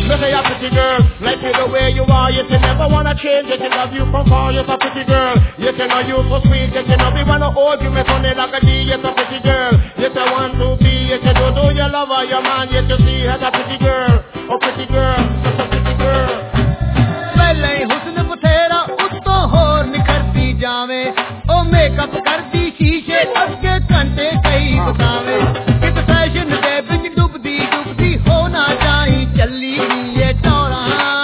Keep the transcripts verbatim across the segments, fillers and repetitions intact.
Me say a pretty girl, like me the way you are. Yet you never wanna change, yet you love you from far. You're a pretty girl, yet you know you so sweet. Yet you know we wanna hold you, me funny like a D. Yet a pretty girl, yet I want to be. Yet you don't know your lover, your man. Yet you see as a pretty girl, oh pretty girl, such a pretty girl. पहले हुस्न बथेरा उत्तों होर निखरती जावे, ओ makeup करती शीशे अगे घंटे कई बतावे, किस फैशन दे बिच डुबदी डुबदी हो ना जाई चली नी ये टौरा,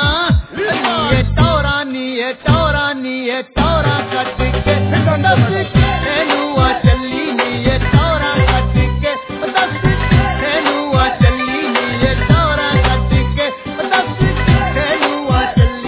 नी ये टौरा नी ये टौरा नी ये टौरा कट के दस तेनू आ चली नी ये टौरा कट के दस तेनू आ चली नी ये टौरा कट के दस तेनू आ चली।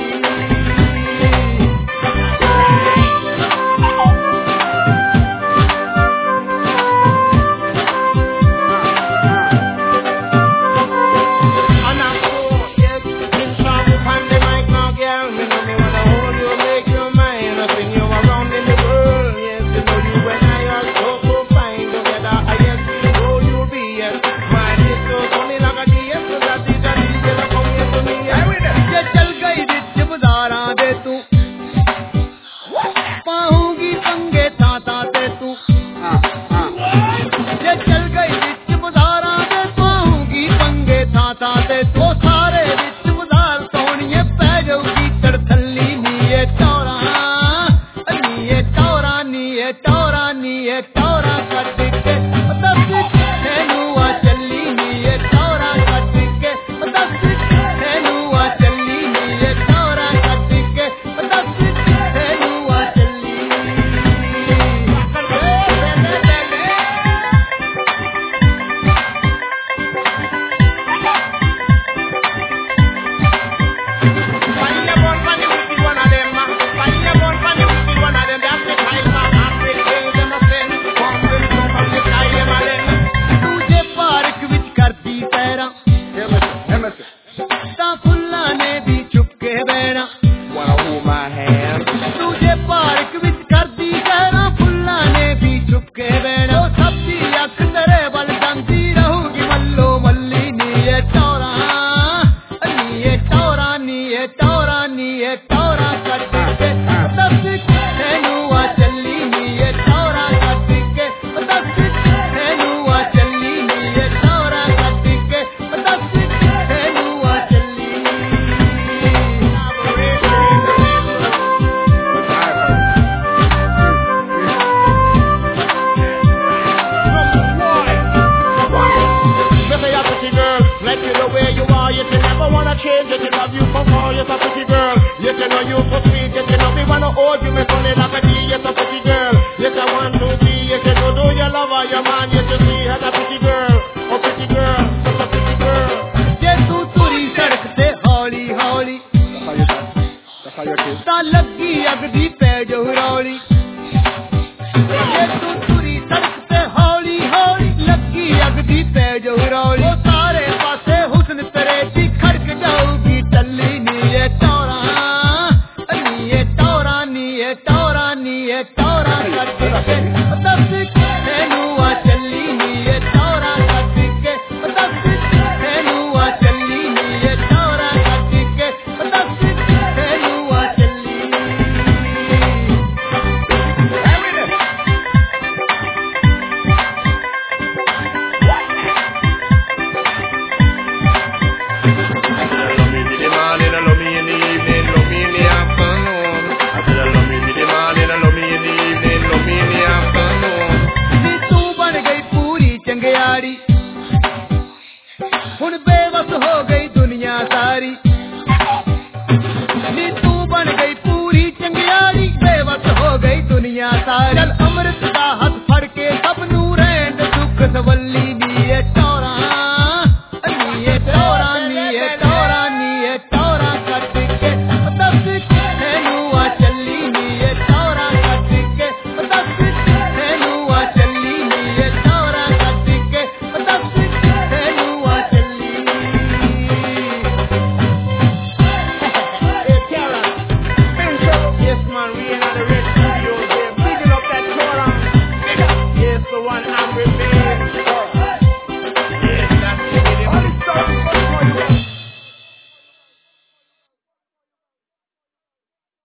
हुन बेबस हो गई